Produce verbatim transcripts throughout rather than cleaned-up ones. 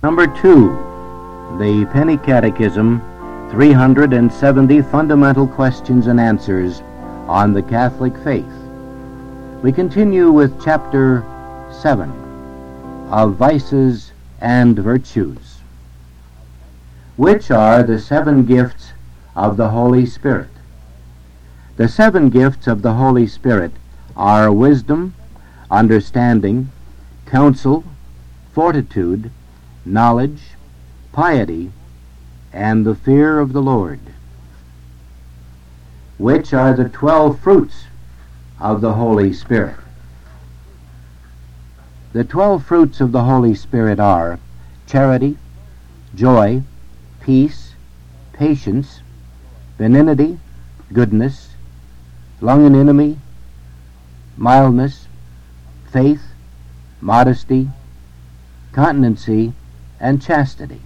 Number two, the Penny Catechism, three hundred seventy Fundamental Questions and Answers on the Catholic Faith. We continue with Chapter seven of Vices and Virtues. Which are the seven gifts of the Holy Spirit? The seven gifts of the Holy Spirit are wisdom, understanding, counsel, fortitude, knowledge, piety, and the fear of the Lord. Which are the twelve fruits of the Holy Spirit? The twelve fruits of the Holy Spirit are charity, joy, peace, patience, benignity, goodness, longanimity, mildness, faith, modesty, continency, and chastity.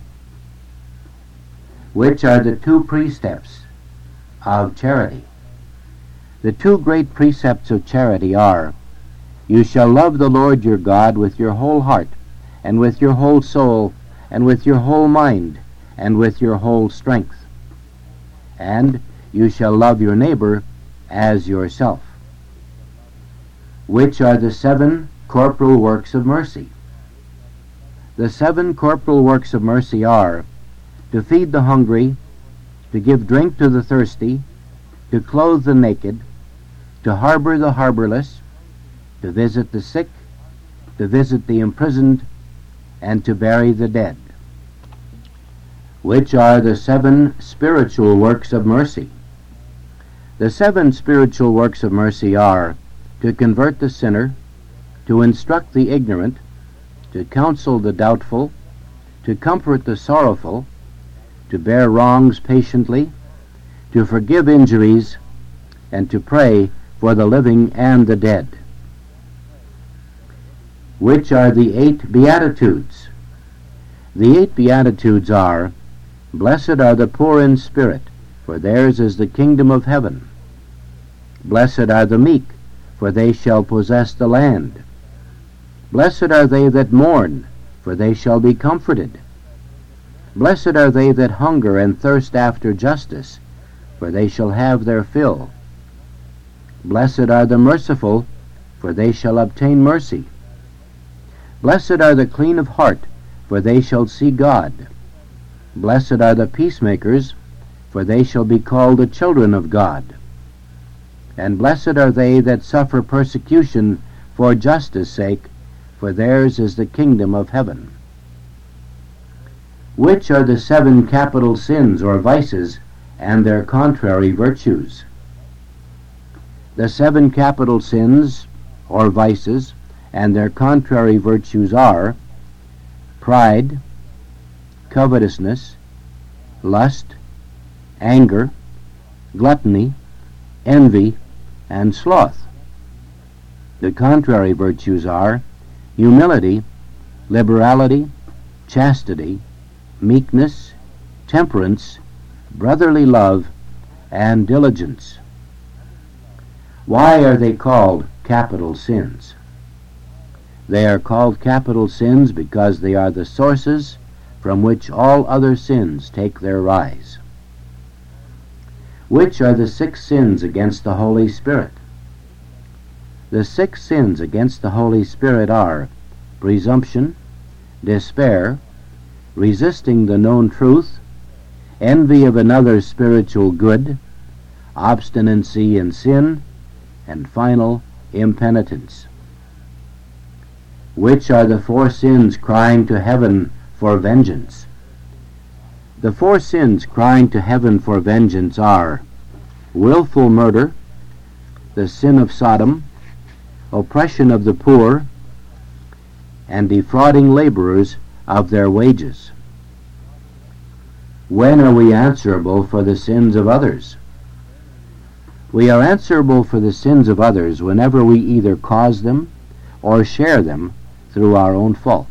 Which are the two precepts of charity? The two great precepts of charity are, you shall love the Lord your God with your whole heart, and with your whole soul, and with your whole mind, and with your whole strength. And you shall love your neighbor as yourself. Which are the seven corporal works of mercy? The seven corporal works of mercy are to feed the hungry, to give drink to the thirsty, to clothe the naked, to harbor the harborless, to visit the sick, to visit the imprisoned, and to bury the dead. Which are the seven spiritual works of mercy? The seven spiritual works of mercy are to convert the sinner, to instruct the ignorant, to counsel the doubtful, to comfort the sorrowful, to bear wrongs patiently, to forgive injuries, and to pray for the living and the dead. Which are the eight Beatitudes? The eight Beatitudes are, blessed are the poor in spirit, for theirs is the kingdom of heaven. Blessed are the meek, for they shall possess the land. Blessed are they that mourn, for they shall be comforted. Blessed are they that hunger and thirst after justice, for they shall have their fill. Blessed are the merciful, for they shall obtain mercy. Blessed are the clean of heart, for they shall see God. Blessed are the peacemakers, for they shall be called the children of God. And blessed are they that suffer persecution for justice' sake, for theirs is the kingdom of heaven. Which are the seven capital sins or vices and their contrary virtues? The seven capital sins or vices and their contrary virtues are pride, covetousness, lust, anger, gluttony, envy, and sloth. The contrary virtues are humility, liberality, chastity, meekness, temperance, brotherly love, and diligence. Why are they called capital sins? They are called capital sins because they are the sources from which all other sins take their rise. Which are the six sins against the Holy Spirit? The six sins against the Holy Spirit are presumption, despair, resisting the known truth, envy of another's spiritual good, obstinacy in sin, and final, impenitence. Which are the four sins crying to heaven for vengeance? The four sins crying to heaven for vengeance are willful murder, the sin of Sodom, oppression of the poor, and defrauding laborers of their wages. When are we answerable for the sins of others? We are answerable for the sins of others whenever we either cause them or share them through our own fault.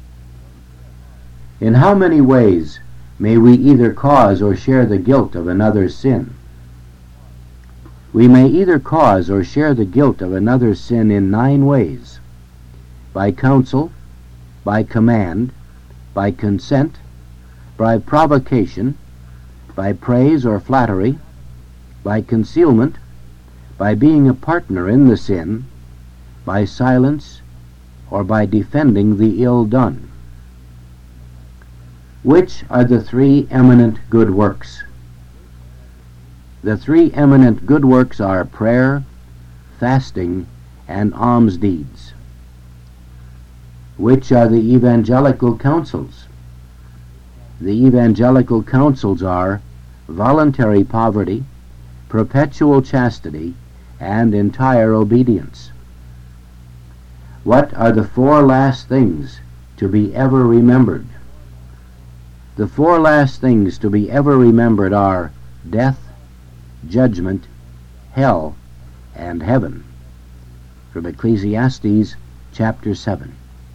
In how many ways may we either cause or share the guilt of another's sin? We may either cause or share the guilt of another's sin in nine ways: by counsel, by command, by consent, by provocation, by praise or flattery, by concealment, by being a partner in the sin, by silence, or by defending the ill done. Which are the three eminent good works? The three eminent good works are prayer, fasting, and alms deeds. Which are the evangelical counsels? The evangelical counsels are voluntary poverty, perpetual chastity, and entire obedience. What are the four last things to be ever remembered? The four last things to be ever remembered are death, judgment, hell, and heaven. From Ecclesiastes chapter seven.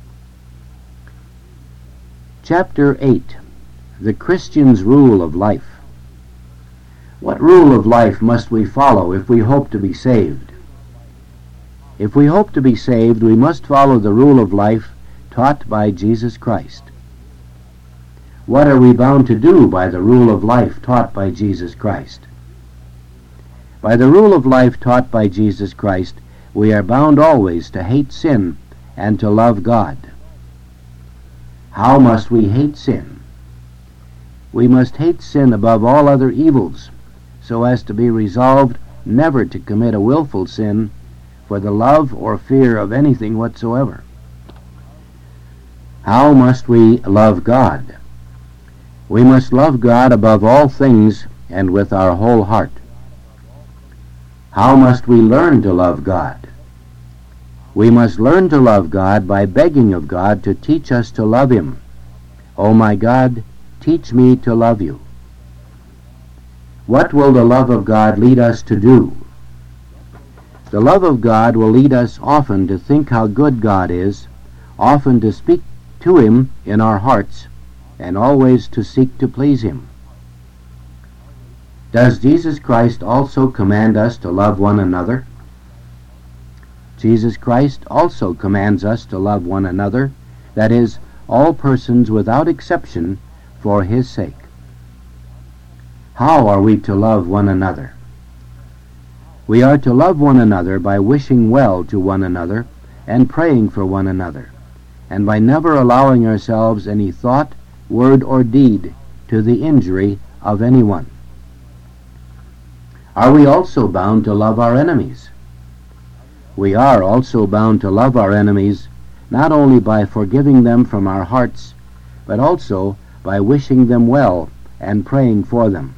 Chapter eight. The Christian's Rule of Life. What rule of life must we follow if we hope to be saved? If we hope to be saved, we must follow the rule of life taught by Jesus Christ. What are we bound to do by the rule of life taught by Jesus Christ? By the rule of life taught by Jesus Christ, we are bound always to hate sin and to love God. How must we hate sin? We must hate sin above all other evils, so as to be resolved never to commit a willful sin for the love or fear of anything whatsoever. How must we love God? We must love God above all things and with our whole heart. How must we learn to love God? We must learn to love God by begging of God to teach us to love Him. O my God, teach me to love you. What will the love of God lead us to do? The love of God will lead us often to think how good God is, often to speak to Him in our hearts, and always to seek to please Him. Does Jesus Christ also command us to love one another? Jesus Christ also commands us to love one another, that is, all persons without exception, for His sake. How are we to love one another? We are to love one another by wishing well to one another and praying for one another, and by never allowing ourselves any thought, word, or deed to the injury of anyone. Are we also bound to love our enemies? We are also bound to love our enemies, not only by forgiving them from our hearts, but also by wishing them well and praying for them.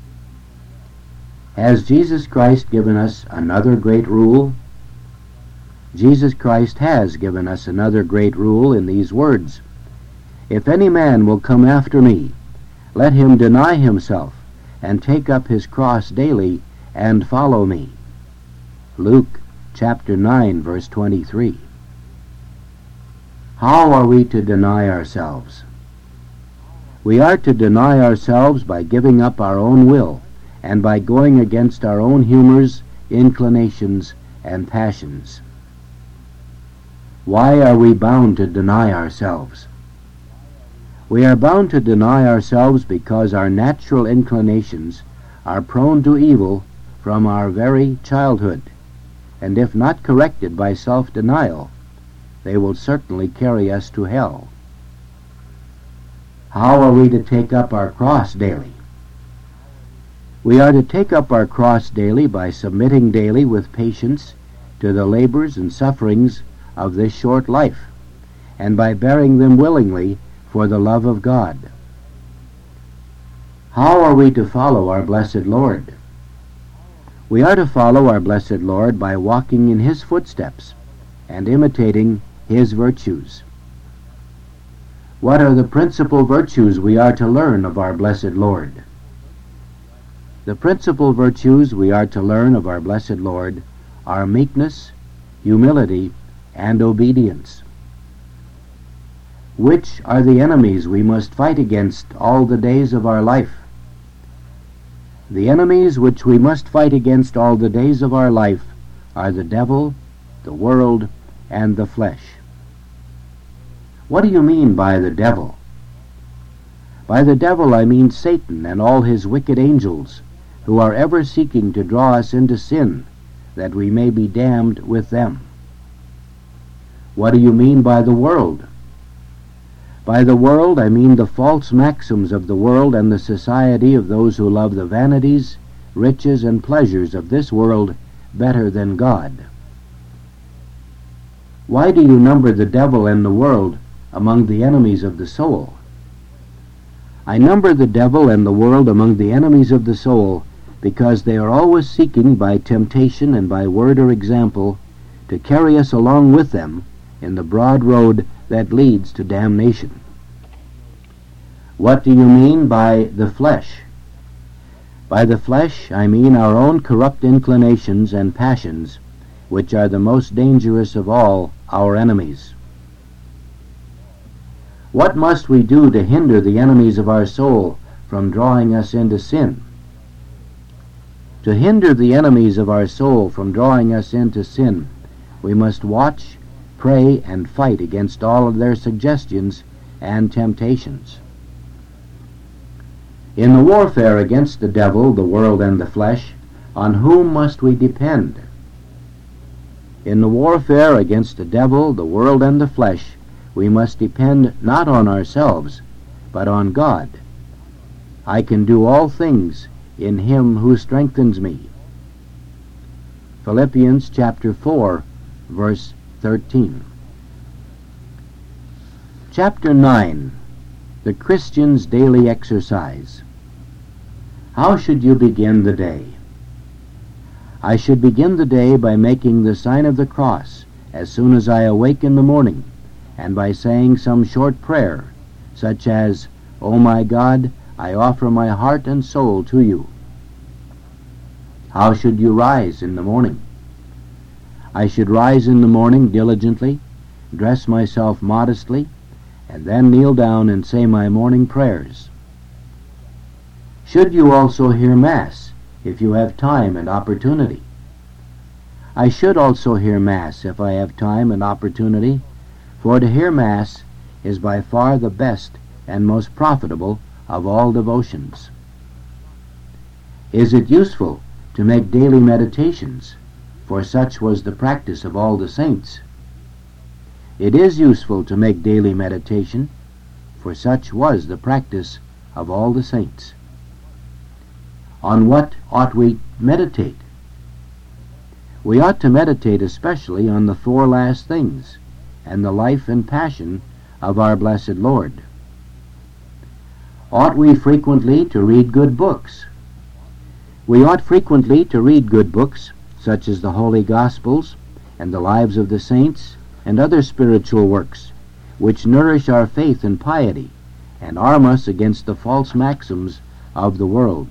Has Jesus Christ given us another great rule? Jesus Christ has given us another great rule in these words: If any man will come after me, let him deny himself, and take up his cross daily, and follow me. Luke chapter nine, verse twenty-three. How are we to deny ourselves? We are to deny ourselves by giving up our own will, and by going against our own humors, inclinations, and passions. Why are we bound to deny ourselves? We are bound to deny ourselves because our natural inclinations are prone to evil from our very childhood, and if not corrected by self-denial, they will certainly carry us to hell. How are we to take up our cross daily? We are to take up our cross daily by submitting daily with patience to the labors and sufferings of this short life, and by bearing them willingly for the love of God. How are we to follow our blessed Lord? We are to follow our blessed Lord by walking in His footsteps and imitating His virtues. What are the principal virtues we are to learn of our blessed Lord? The principal virtues we are to learn of our blessed Lord are meekness, humility, and obedience. Which are the enemies we must fight against all the days of our life? The enemies which we must fight against all the days of our life are the devil, the world, and the flesh. What do you mean by the devil? By the devil I mean Satan and all his wicked angels, who are ever seeking to draw us into sin, that we may be damned with them. What do you mean by the world? By the world I mean the false maxims of the world and the society of those who love the vanities, riches, and pleasures of this world better than God. Why do you number the devil and the world among the enemies of the soul? I number the devil and the world among the enemies of the soul because they are always seeking by temptation and by word or example to carry us along with them in the broad road that leads to damnation. What do you mean by the flesh? By the flesh I mean our own corrupt inclinations and passions, which are the most dangerous of all our enemies. What must we do to hinder the enemies of our soul from drawing us into sin? To hinder the enemies of our soul from drawing us into sin, we must watch, pray, and fight against all of their suggestions and temptations. In the warfare against the devil, the world, and the flesh, on whom must we depend? In the warfare against the devil, the world, and the flesh, we must depend not on ourselves, but on God. I can do all things in him who strengthens me. Philippians chapter four, verse thirteen. Chapter nine. The Christian's Daily Exercise. How should you begin the day? I should begin the day by making the sign of the cross as soon as I awake in the morning, and by saying some short prayer, such as, O my God, I offer my heart and soul to you. How should you rise in the morning? I should rise in the morning diligently, dress myself modestly, and then kneel down and say my morning prayers. Should you also hear Mass, if you have time and opportunity? I should also hear Mass if I have time and opportunity, for to hear Mass is by far the best and most profitable of all devotions. Is it useful to make daily meditations? For such was the practice of all the saints. It is useful to make daily meditation, for such was the practice of all the saints. On what ought we meditate? We ought to meditate especially on the four last things, and the life and passion of our blessed Lord. Ought we frequently to read good books? We ought frequently to read good books, such as the Holy Gospels and the Lives of the Saints and other spiritual works, which nourish our faith and piety and arm us against the false maxims of the world.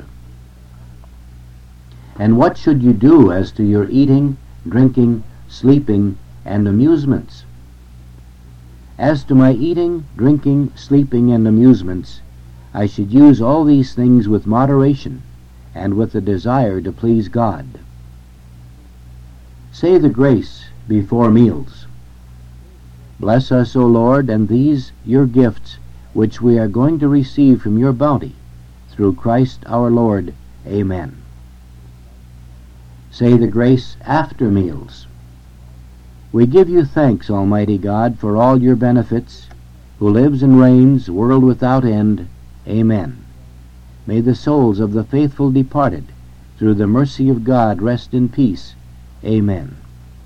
And what should you do as to your eating, drinking, sleeping, and amusements? As to my eating, drinking, sleeping, and amusements, I should use all these things with moderation and with a desire to please God. Say the grace before meals. Bless us, O Lord, and these your gifts, which we are going to receive from your bounty, through Christ our Lord. Amen. Say the grace after meals. We give you thanks, Almighty God, for all your benefits, who lives and reigns, world without end. Amen. May the souls of the faithful departed, through the mercy of God, rest in peace. Amen.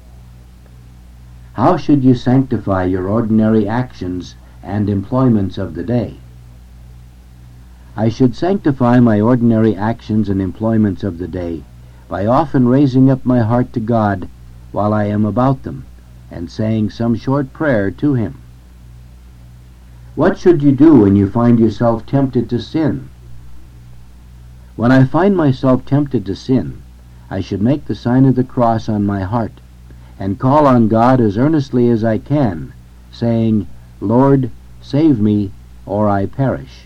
How should you sanctify your ordinary actions and employments of the day? I should sanctify my ordinary actions and employments of the day by often raising up my heart to God while I am about them, and saying some short prayer to him. What should you do when you find yourself tempted to sin? When I find myself tempted to sin, I should make the sign of the cross on my heart, and call on God as earnestly as I can, saying, Lord, save me, or I perish.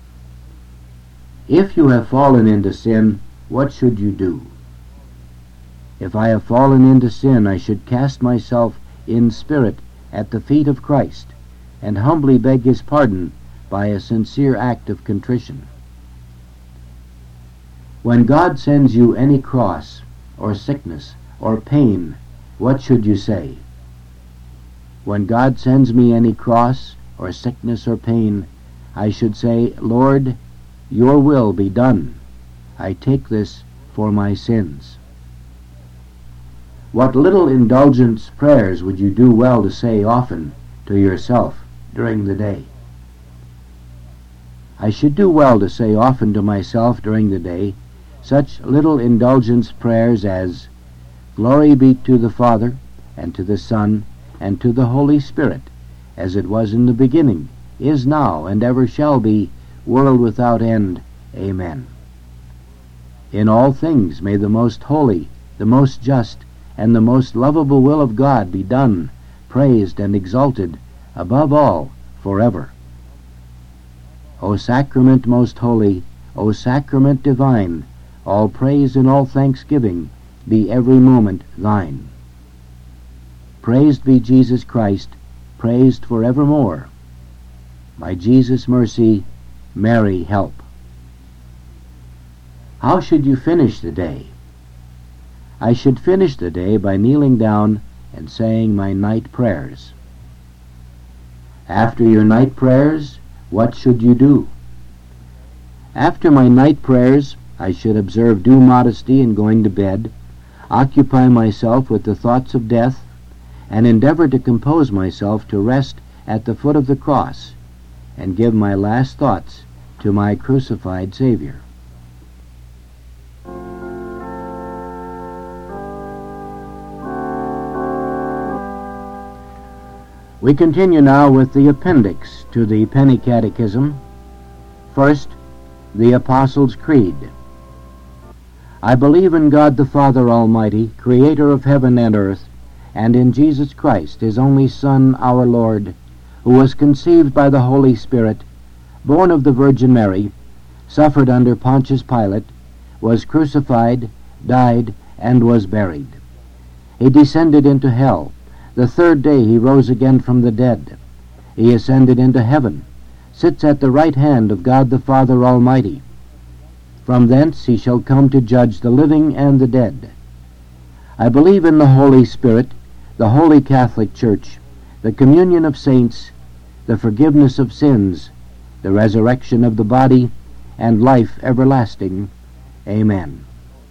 If you have fallen into sin, what should you do? If I have fallen into sin, I should cast myself in spirit at the feet of Christ, and humbly beg his pardon by a sincere act of contrition. When God sends you any cross, or sickness, or pain, what should you say? When God sends me any cross, or sickness, or pain, I should say, Lord, your will be done. I take this for my sins. What little indulgence prayers would you do well to say often to yourself during the day? I should do well to say often to myself during the day such little indulgence prayers as, Glory be to the Father, and to the Son, and to the Holy Spirit, as it was in the beginning, is now, and ever shall be, world without end. Amen. In all things may the most holy, the most just, and the most lovable will of God be done, praised, and exalted, above all, forever. O Sacrament most holy, O Sacrament divine, all praise and all thanksgiving be every moment thine. Praised be Jesus Christ, praised forevermore. My Jesus mercy, Mary help. How should you finish the day? I should finish the day by kneeling down and saying my night prayers. After your night prayers, what should you do? After my night prayers, I should observe due modesty in going to bed, occupy myself with the thoughts of death, and endeavor to compose myself to rest at the foot of the cross, and give my last thoughts to my crucified Savior. We continue now with the appendix to the Penny Catechism. First, the Apostles' Creed. I believe in God the Father Almighty, creator of heaven and earth, and in Jesus Christ, his only Son, our Lord, who was conceived by the Holy Spirit, born of the Virgin Mary, suffered under Pontius Pilate, was crucified, died, and was buried. He descended into hell. The third day he rose again from the dead. He ascended into heaven, sits at the right hand of God the Father Almighty. From thence he shall come to judge the living and the dead. I believe in the Holy Spirit, the Holy Catholic Church, the communion of saints, the forgiveness of sins, the resurrection of the body, and life everlasting. Amen.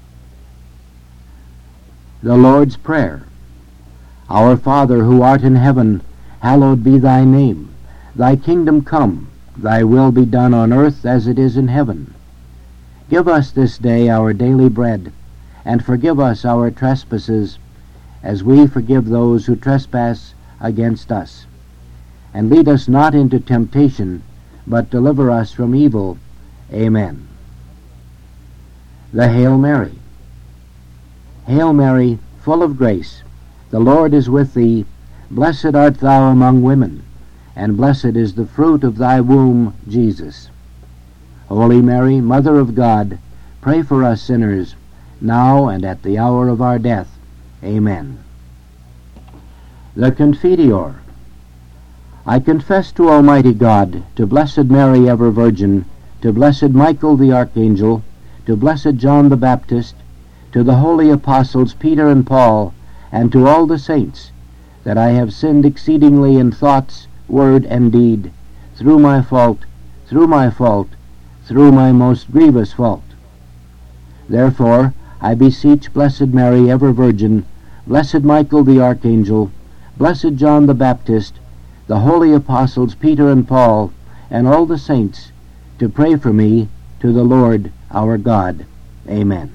The Lord's Prayer. Our Father, who art in heaven, hallowed be thy name. Thy kingdom come, thy will be done on earth as it is in heaven. Give us this day our daily bread, and forgive us our trespasses, as we forgive those who trespass against us. And lead us not into temptation, but deliver us from evil. Amen. The Hail Mary. Hail Mary, full of grace, the Lord is with thee. Blessed art thou among women, and blessed is the fruit of thy womb, Jesus. Holy Mary, Mother of God, pray for us sinners, now and at the hour of our death. Amen. The Confiteor. I confess to Almighty God, to Blessed Mary, ever Virgin, to Blessed Michael the Archangel, to Blessed John the Baptist, to the holy apostles Peter and Paul, and to all the saints, that I have sinned exceedingly in thoughts, word, and deed, through my fault, through my fault, through my most grievous fault. Therefore, I beseech Blessed Mary, ever Virgin, Blessed Michael the Archangel, Blessed John the Baptist, the holy apostles Peter and Paul, and all the saints, to pray for me to the Lord our God. Amen.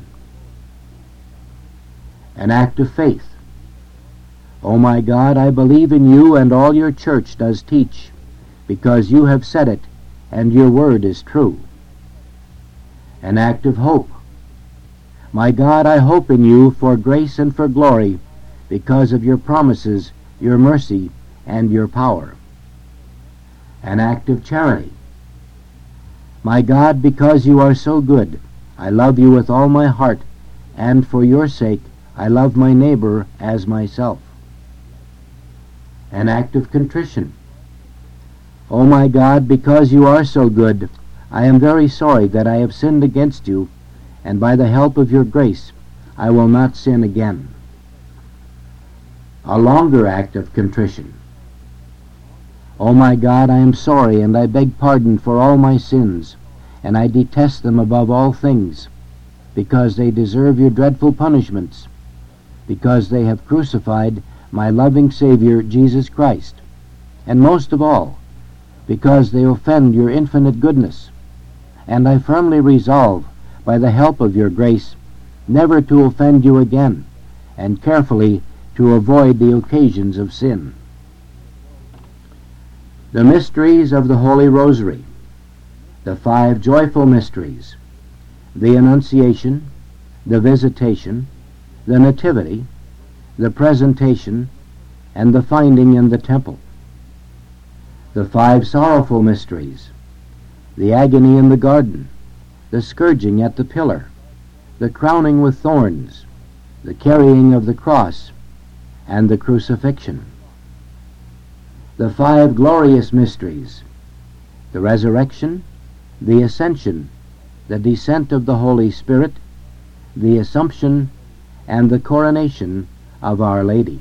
An act of faith. O my God, I believe in you, and all your church does teach, because you have said it, and your word is true. An act of hope. My God, I hope in you for grace and for glory, because of your promises, your mercy, and your power. An act of charity. My God, because you are so good, I love you with all my heart, and for your sake I love my neighbor as myself. An act of contrition. O my God, because you are so good, I am very sorry that I have sinned against you, and by the help of your grace I will not sin again. A longer act of contrition. O my God, I am sorry, and I beg pardon for all my sins, and I detest them above all things, because they deserve your dreadful punishments, because they have crucified my loving Savior, Jesus Christ, and most of all, because they offend your infinite goodness. And I firmly resolve, by the help of your grace, never to offend you again, and carefully to avoid the occasions of sin. The mysteries of the Holy Rosary. The five joyful mysteries: the Annunciation, the Visitation, the Nativity, the Presentation, and the Finding in the Temple. The five sorrowful mysteries: the agony in the garden, the scourging at the pillar, the crowning with thorns, the carrying of the cross, and the crucifixion. The five glorious mysteries: the resurrection, the ascension, the descent of the Holy Spirit, the Assumption, and the coronation of Our Lady.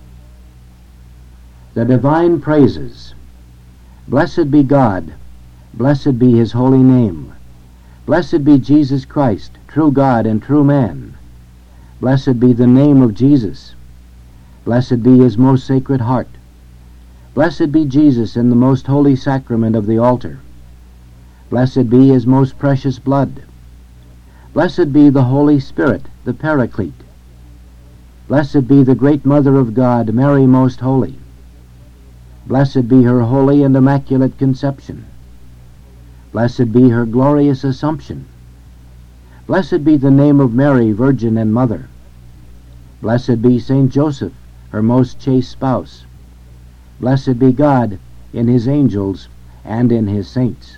The divine praises. Blessed be God, blessed be his holy name. Blessed be Jesus Christ, true God and true man. Blessed be the name of Jesus. Blessed be his most sacred heart. Blessed be Jesus in the most holy sacrament of the altar. Blessed be his most precious blood. Blessed be the Holy Spirit, the Paraclete. Blessed be the great Mother of God, Mary most holy. Blessed be her holy and immaculate conception. Blessed be her glorious Assumption. Blessed be the name of Mary, Virgin and Mother. Blessed be Saint Joseph, her most chaste spouse. Blessed be God in his angels and in his saints.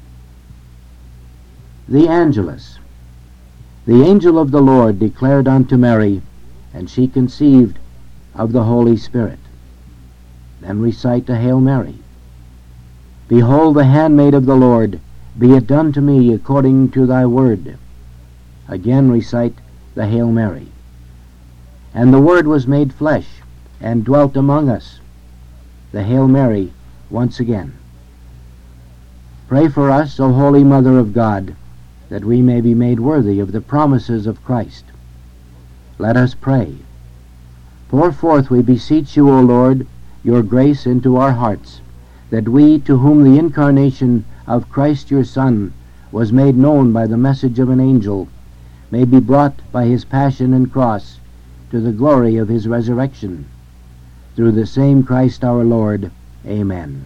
The Angelus. The angel of the Lord declared unto Mary, and she conceived of the Holy Spirit. Then recite the Hail Mary. Behold the handmaid of the Lord, be it done to me according to thy word. Again recite the Hail Mary. And the Word was made flesh, and dwelt among us. The Hail Mary once again. Pray for us, O Holy Mother of God, that we may be made worthy of the promises of Christ. Let us pray. Pour forth, we beseech you, O Lord, your grace into our hearts, that we, to whom the incarnation of Christ your Son was made known by the message of an angel, may be brought by his passion and cross to the glory of his resurrection. Through the same Christ our Lord. Amen.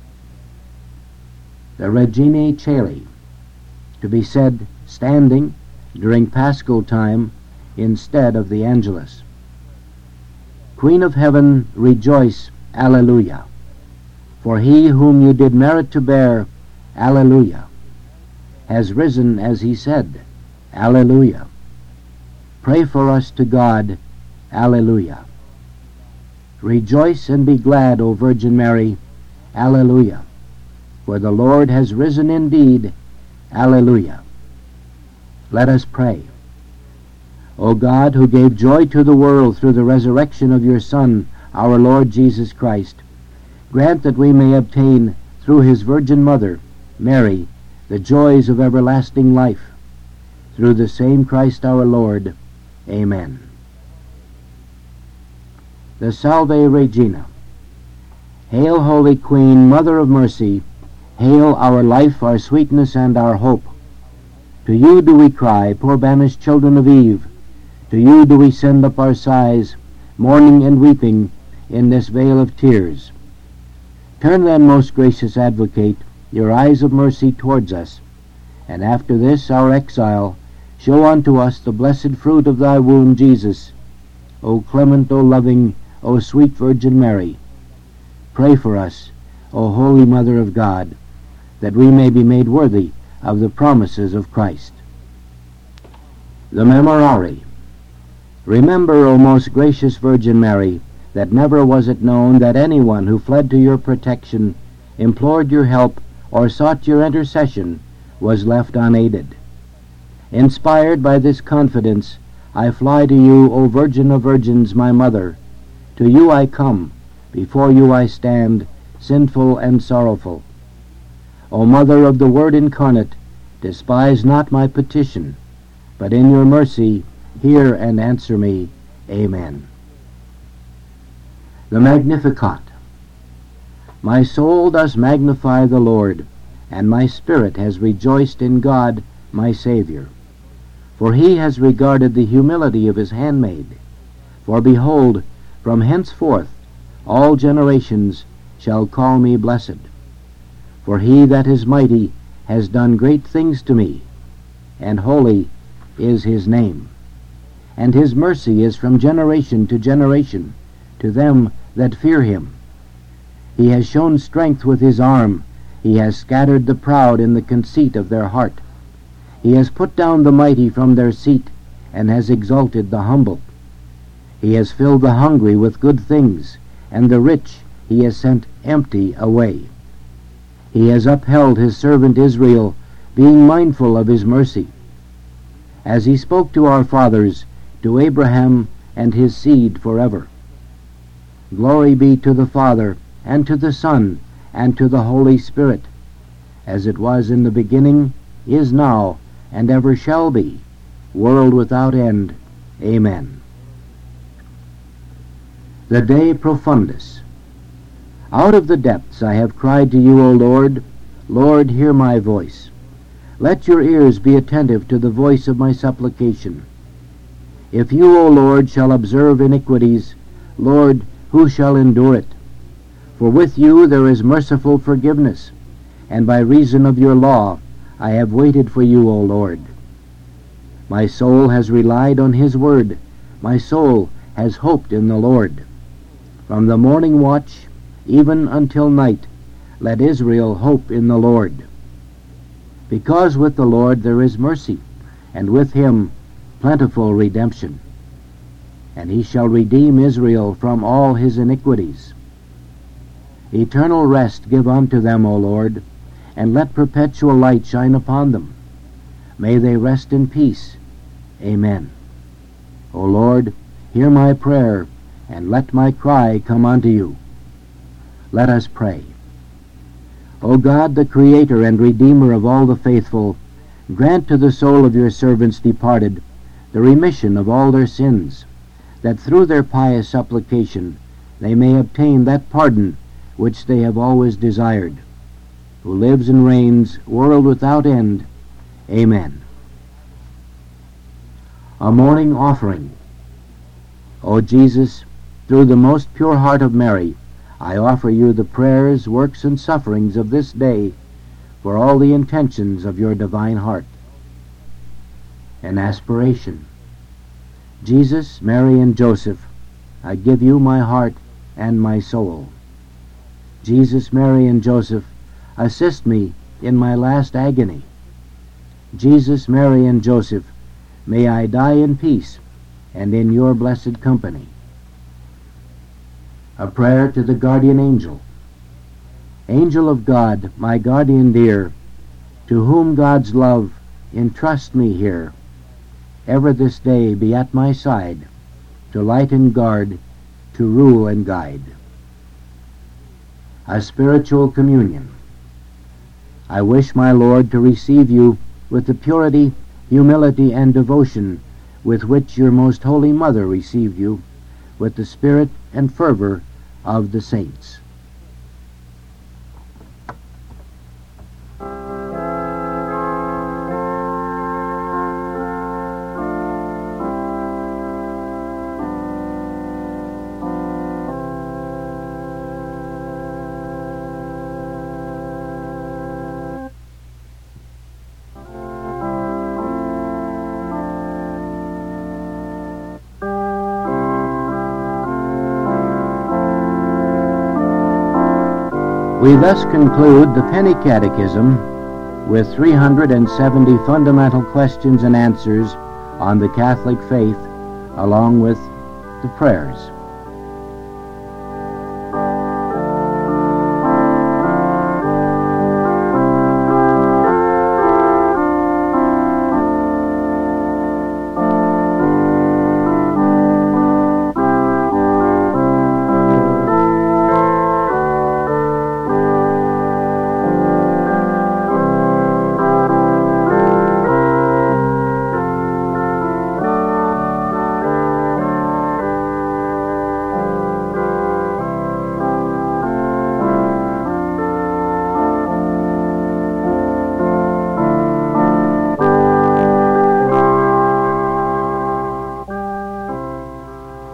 The Regina Caeli, to be said standing during Paschal time instead of the Angelus. Queen of heaven, rejoice, Alleluia. For he whom you did merit to bear, Alleluia, has risen as he said, Alleluia. Pray for us to God, Alleluia. Rejoice and be glad, O Virgin Mary, Alleluia. For the Lord has risen indeed, Alleluia. Let us pray. O God, who gave joy to the world through the resurrection of your Son, our Lord Jesus Christ, grant that we may obtain, through his Virgin Mother, Mary, the joys of everlasting life. Through the same Christ our Lord. Amen. The Salve Regina. Hail, Holy Queen, Mother of Mercy, hail our life, our sweetness, and our hope. To you do we cry, poor banished children of Eve. To you do we send up our sighs, mourning and weeping in this vale of tears. Turn then, most gracious Advocate, your eyes of mercy towards us, and after this our exile, show unto us the blessed fruit of thy womb, Jesus. O clement, O loving, O sweet Virgin Mary, pray for us, O Holy Mother of God, that we may be made worthy of the promises of Christ. The Memorare. Remember, O most gracious Virgin Mary, that never was it known that anyone who fled to your protection implored your help, or sought your intercession was left unaided. Inspired by this confidence, I fly to you, O Virgin of Virgins, my Mother. To you I come, before you I stand, sinful and sorrowful. O Mother of the Word incarnate, despise not my petition, but in your mercy hear and answer me. Amen. The Magnificat. My soul does magnify the Lord, and my spirit has rejoiced in God my Saviour. For he has regarded the humility of his handmaid. For behold, from henceforth all generations shall call me blessed. For he that is mighty has done great things to me, and holy is his name. And his mercy is from generation to generation to them that fear him. He has shown strength with his arm. He has scattered the proud in the conceit of their heart. He has put down the mighty from their seat, and has exalted the humble. He has filled the hungry with good things, and the rich he has sent empty away. He has upheld his servant Israel, being mindful of his mercy, as he spoke to our fathers, to Abraham and his seed forever. Glory be to the Father, and to the Son, and to the Holy Spirit, as it was in the beginning, is now, and ever shall be, world without end. Amen. The De Profundis. Out of the depths I have cried to you, O Lord. Lord, hear my voice. Let your ears be attentive to the voice of my supplication. If you, O Lord, shall observe iniquities, Lord, who shall endure it? For with you there is merciful forgiveness, and by reason of your law I have waited for you, O Lord. My soul has relied on his word. My soul has hoped in the Lord. From the morning watch even until night, let Israel hope in the Lord. Because with the Lord there is mercy, and with him plentiful redemption. And he shall redeem Israel from all his iniquities. Eternal rest give unto them, O Lord, and let perpetual light shine upon them. May they rest in peace. Amen. O Lord, hear my prayer, and let my cry come unto you. Let us pray. O God, the Creator and Redeemer of all the faithful, grant to the soul of your servants departed the remission of all their sins, that through their pious supplication they may obtain that pardon which they have always desired, who lives and reigns, world without end. Amen. A morning offering. O Jesus, through the most pure heart of Mary, I offer you the prayers, works, and sufferings of this day for all the intentions of your divine heart. An aspiration. Jesus, Mary, and Joseph, I give you my heart and my soul. Jesus, Mary, and Joseph, assist me in my last agony. Jesus, Mary, and Joseph, may I die in peace and in your blessed company. A prayer to the guardian angel. Angel of God, my guardian dear, to whom God's love entrust me here, ever this day be at my side, to light and guard, to rule and guide. A spiritual communion. I wish, my Lord, to receive you with the purity, humility, and devotion with which your most holy Mother received you, with the spirit and fervor of the saints. We thus conclude the Penny Catechism with three hundred seventy fundamental questions and answers on the Catholic faith, along with the prayers.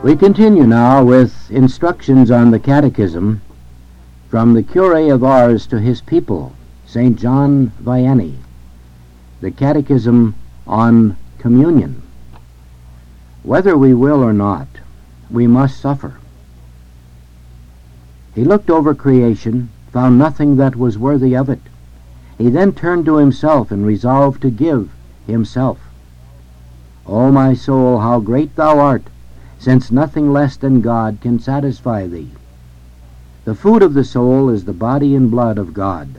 We continue now with instructions on the Catechism from the Curé of Ars to his people, Saint John Vianney. The Catechism on Communion. Whether we will or not, we must suffer. He looked over creation, found nothing that was worthy of it. He then turned to himself and resolved to give himself. O my soul, how great thou art, since nothing less than God can satisfy thee. The food of the soul is the body and blood of God.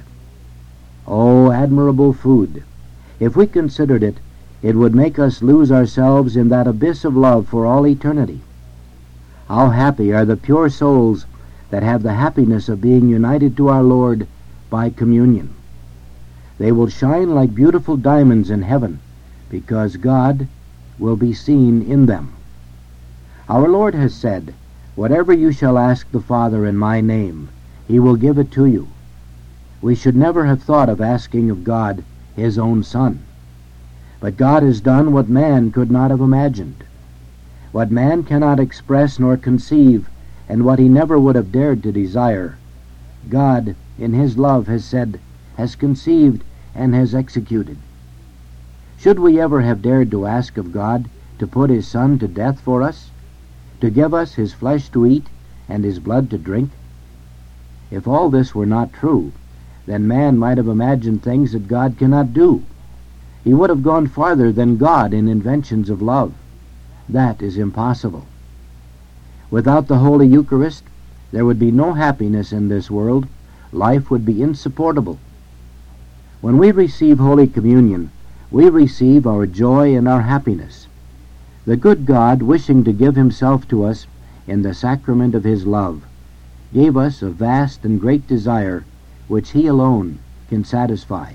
O admirable food! If we considered it, it would make us lose ourselves in that abyss of love for all eternity. How happy are the pure souls that have the happiness of being united to our Lord by communion. They will shine like beautiful diamonds in heaven, because God will be seen in them. Our Lord has said, "Whatever you shall ask the Father in my name, he will give it to you." We should never have thought of asking of God his own Son. But God has done what man could not have imagined. What man cannot express nor conceive, and what he never would have dared to desire, God, in his love, has said, has conceived, and has executed. Should we ever have dared to ask of God to put his Son to death for us, to give us his flesh to eat and his blood to drink? If all this were not true, then man might have imagined things that God cannot do. He would have gone farther than God in inventions of love. That is impossible. Without the Holy Eucharist, there would be no happiness in this world. Life would be insupportable. When we receive Holy Communion, we receive our joy and our happiness. The good God, wishing to give himself to us in the sacrament of his love, gave us a vast and great desire which he alone can satisfy.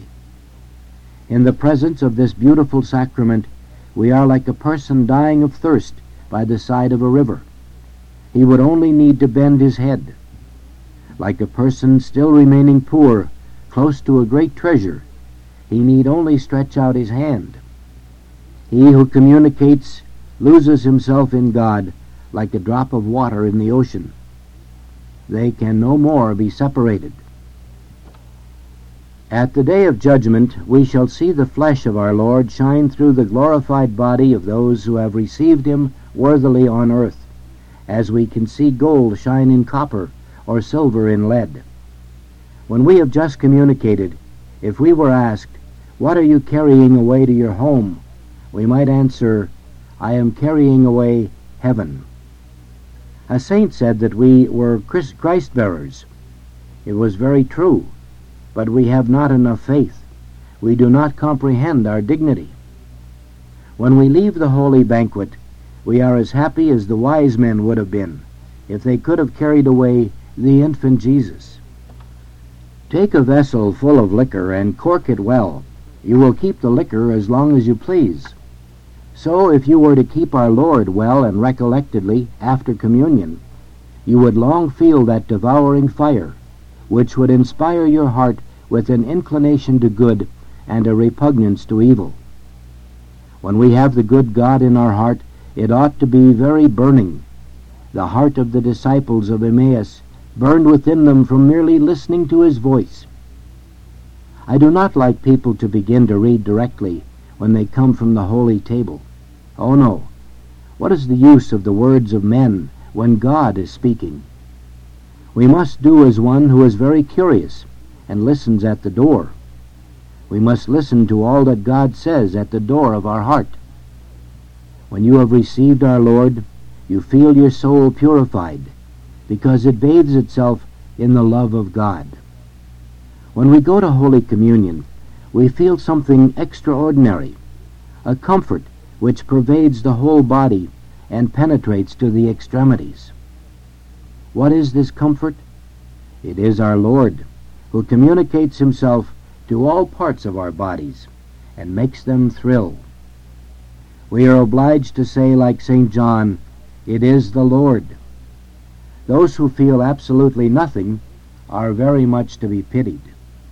In the presence of this beautiful sacrament, we are like a person dying of thirst by the side of a river. He would only need to bend his head. Like a person still remaining poor, close to a great treasure, he need only stretch out his hand. He who communicates loses himself in God like a drop of water in the ocean. They can no more be separated. At the day of judgment we shall see the flesh of our Lord shine through the glorified body of those who have received him worthily on earth, as we can see gold shine in copper or silver in lead. When we have just communicated, if we were asked, "What are you carrying away to your home?" we might answer, "I am carrying away heaven." A saint said that we were Christ bearers. It was very true, but we have not enough faith. We do not comprehend our dignity. When we leave the holy banquet, we are as happy as the wise men would have been if they could have carried away the infant Jesus. Take a vessel full of liquor and cork it well. You will keep the liquor as long as you please. So if you were to keep our Lord well and recollectedly after communion, you would long feel that devouring fire, which would inspire your heart with an inclination to good and a repugnance to evil. When we have the good God in our heart, it ought to be very burning. The heart of the disciples of Emmaus burned within them from merely listening to his voice. I do not like people to begin to read directly when they come from the holy table. Oh no. What is the use of the words of men when God is speaking? We must do as one who is very curious and listens at the door. We must listen to all that God says at the door of our heart. When you have received our Lord, you feel your soul purified, because it bathes itself in the love of God. When we go to Holy Communion, we feel something extraordinary, a comfort which pervades the whole body and penetrates to the extremities. What is this comfort? It is our Lord, who communicates himself to all parts of our bodies and makes them thrill. We are obliged to say, like Saint John, "It is the Lord." Those who feel absolutely nothing are very much to be pitied.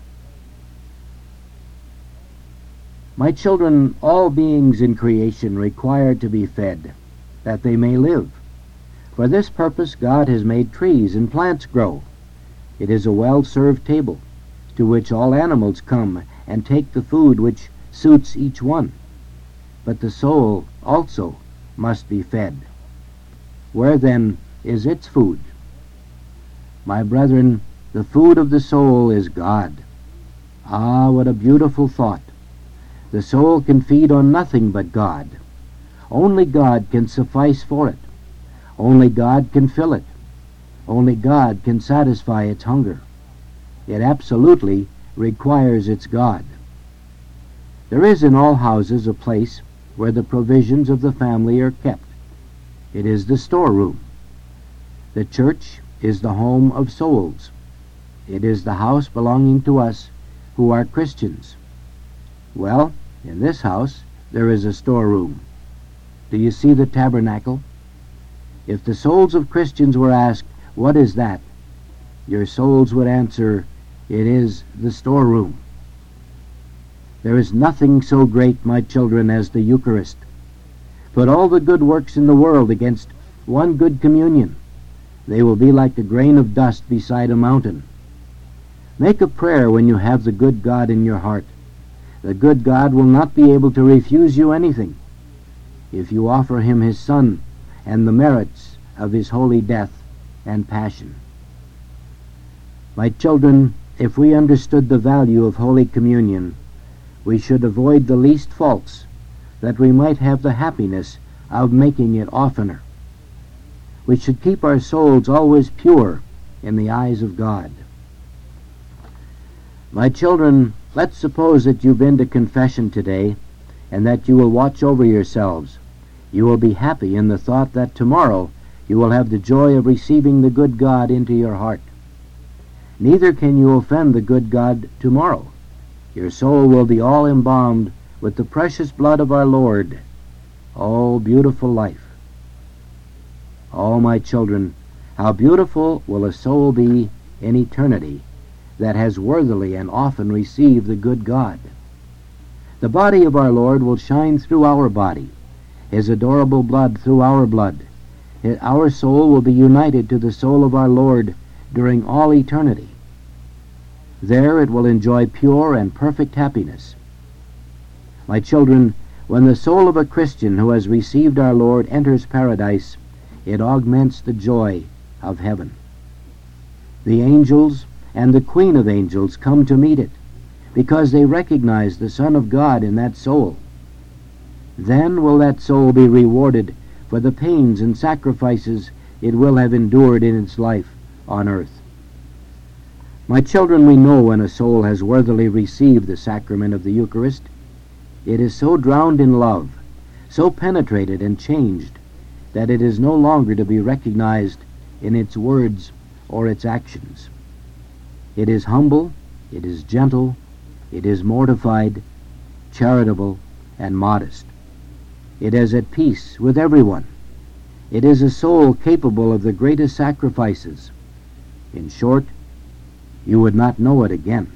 My children, all beings in creation require to be fed, that they may live. For this purpose God has made trees and plants grow. It is a well-served table, to which all animals come and take the food which suits each one. But the soul also must be fed. Where then is its food? My brethren, the food of the soul is God. Ah, what a beautiful thought! The soul can feed on nothing but God. Only God can suffice for it. Only God can fill it. Only God can satisfy its hunger. It absolutely requires its God. There is in all houses a place where the provisions of the family are kept. It is the storeroom. The church is the home of souls. It is the house belonging to us who are Christians. Well, in this house there is a storeroom. Do you see the tabernacle? If the souls of Christians were asked, "What is that?" your souls would answer, "It is the storeroom." There is nothing so great, my children, as the Eucharist. Put all the good works in the world against one good communion. They will be like a grain of dust beside a mountain. Make a prayer when you have the good God in your heart. The good God will not be able to refuse you anything if you offer him his Son and the merits of his holy death and passion. My children, if we understood the value of Holy Communion, we should avoid the least faults, that we might have the happiness of making it oftener. We should keep our souls always pure in the eyes of God. My children, let's suppose that you've been to confession today and that you will watch over yourselves. You will be happy in the thought that tomorrow you will have the joy of receiving the good God into your heart. Neither can you offend the good God tomorrow. Your soul will be all embalmed with the precious blood of our Lord. Oh, beautiful life! Oh, my children, how beautiful will a soul be in eternity that has worthily and often received the good God. The body of our Lord will shine through our body, his adorable blood through our blood. Our soul will be united to the soul of our Lord during all eternity. There it will enjoy pure and perfect happiness. My children, when the soul of a Christian who has received our Lord enters paradise, it augments the joy of heaven. The angels and the Queen of Angels come to meet it, because they recognize the Son of God in that soul. Then will that soul be rewarded for the pains and sacrifices it will have endured in its life on earth. My children, we know when a soul has worthily received the sacrament of the Eucharist. It is so drowned in love, so penetrated and changed, that it is no longer to be recognized in its words or its actions. It is humble, it is gentle, it is mortified, charitable, and modest. It is at peace with everyone. It is a soul capable of the greatest sacrifices. In short, you would not know it again.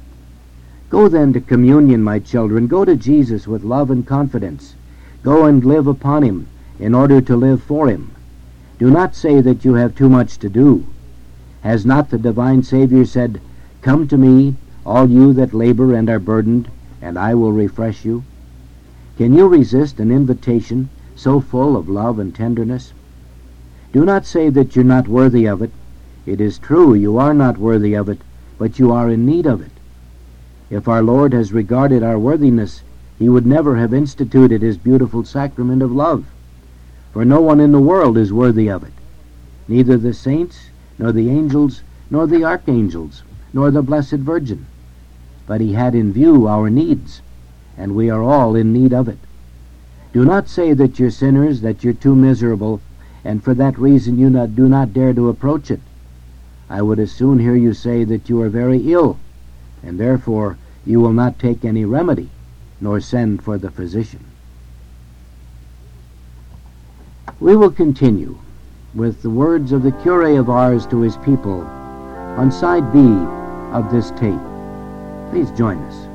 Go then to communion, my children. Go to Jesus with love and confidence. Go and live upon him in order to live for him. Do not say that you have too much to do. Has not the divine Savior said, "Come to me, all you that labor and are burdened, and I will refresh you"? Can you resist an invitation so full of love and tenderness? Do not say that you're not worthy of it. It is true you are not worthy of it, but you are in need of it. If our Lord has regarded our worthiness, he would never have instituted his beautiful sacrament of love. For no one in the world is worthy of it, neither the saints, nor the angels, nor the archangels, nor the Blessed Virgin. But he had in view our needs, and we are all in need of it. Do not say that you're sinners, that you're too miserable, and for that reason you not, do not dare to approach it. I would as soon hear you say that you are very ill, and therefore you will not take any remedy, nor send for the physician. We will continue with the words of the Curé of Ars to his people on side B of this tape. Please join us.